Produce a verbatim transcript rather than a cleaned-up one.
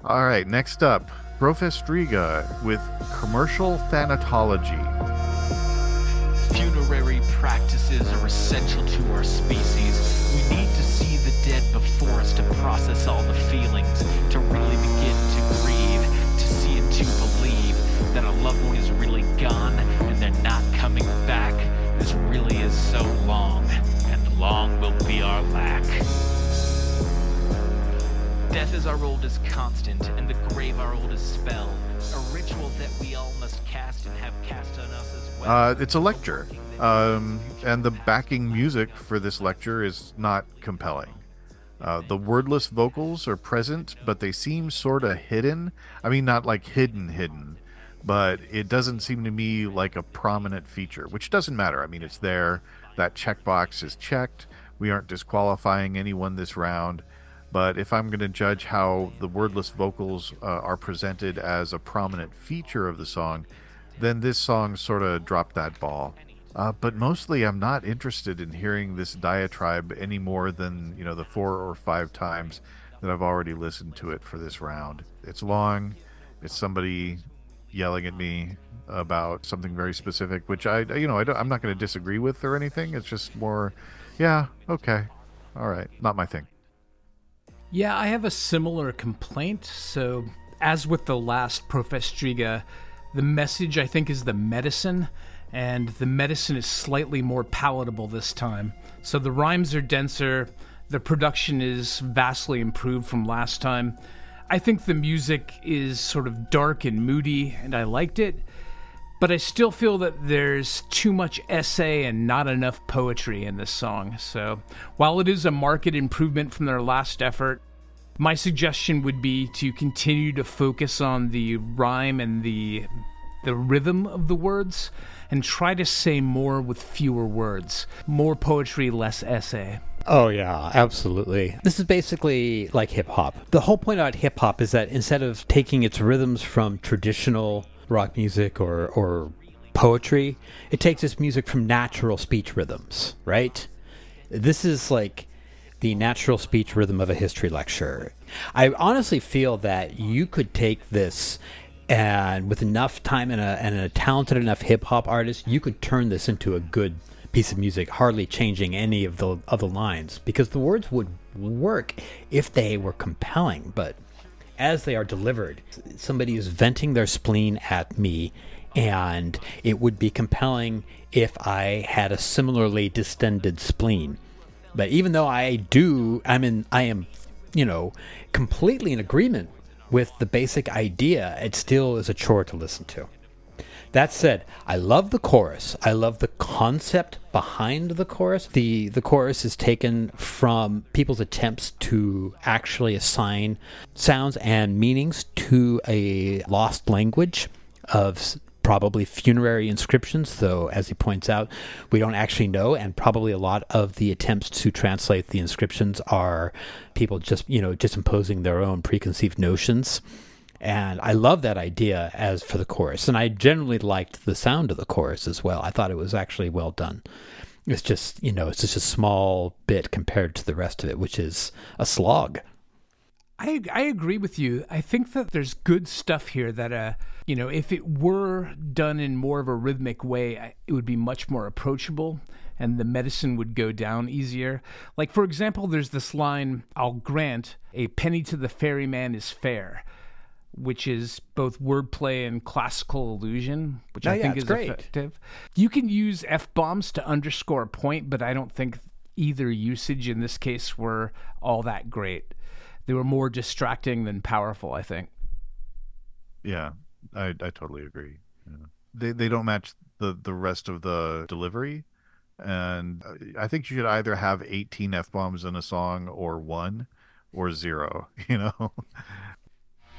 All right, next up, Profestriga with Commercial Thanatology. Funerary practices are essential to our species. We need to see the dead before us to process all the feelings, to really begin to grieve, to see and to believe that a loved one is really gone and they're not coming back. This really is so long, and long will be our lack. Death is our oldest constant, and the grave our oldest spell. A ritual that we all must cast and have cast on us as well. Uh, it's a lecture, um, and the backing music for this lecture is not compelling. Uh, the wordless vocals are present, but they seem sort of hidden. I mean, not like hidden, hidden, but it doesn't seem to me like a prominent feature, which doesn't matter. I mean, it's there. That checkbox is checked. We aren't disqualifying anyone this round. But if I'm going to judge how the wordless vocals uh, are presented as a prominent feature of the song, then this song sort of dropped that ball. Uh, but mostly I'm not interested in hearing this diatribe any more than, you know, the four or five times that I've already listened to it for this round. It's long. It's somebody yelling at me about something very specific, which I, you know, I don't, I'm not going to disagree with or anything. It's just more, yeah, okay, all right, not my thing. Yeah, I have a similar complaint. So, as with the last Profestriga, the message, I think, is the medicine, and the medicine is slightly more palatable this time. So the rhymes are denser, the production is vastly improved from last time. I think the music is sort of dark and moody, and I liked it, but I still feel that there's too much essay and not enough poetry in this song. So while it is a marked improvement from their last effort, my suggestion would be to continue to focus on the rhyme and the the rhythm of the words and try to say more with fewer words. More poetry, less essay. Oh, yeah, absolutely. This is basically like hip-hop. The whole point about hip-hop is that instead of taking its rhythms from traditional rock music or, or poetry, it takes its music from natural speech rhythms, right? This is like the natural speech rhythm of a history lecture. I honestly feel that you could take this and with enough time and a, and a talented enough hip-hop artist, you could turn this into a good piece of music, hardly changing any of the of the lines, because the words would work if they were compelling, but as they are delivered, somebody is venting their spleen at me, and it would be compelling if I had a similarly distended spleen. But even though I do, I'm in, I am, you know, completely in agreement with the basic idea, it still is a chore to listen to. That said, I love the chorus. I love the concept behind the chorus. The the chorus is taken from people's attempts to actually assign sounds and meanings to a lost language of probably funerary inscriptions, though, as he points out, we don't actually know, and probably a lot of the attempts to translate the inscriptions are people just, you know, just imposing their own preconceived notions. And I love that idea as for the chorus, and I generally liked the sound of the chorus as well. I thought it was actually well done. It's just, you know, it's just a small bit compared to the rest of it, which is a slog. I I agree with you. I think that there's good stuff here that, uh, you know, if it were done in more of a rhythmic way, it would be much more approachable and the medicine would go down easier. Like, for example, there's this line, I'll grant, a penny to the ferryman is fair, which is both wordplay and classical allusion, which Oh, I yeah, think it's is great. effective. You can use F-bombs to underscore a point, but I don't think either usage in this case were all that great. They were more distracting than powerful, I think. Yeah, I, I totally agree. Yeah. They they don't match the, the rest of the delivery, and I think you should either have eighteen F-bombs in a song or one or zero, you know?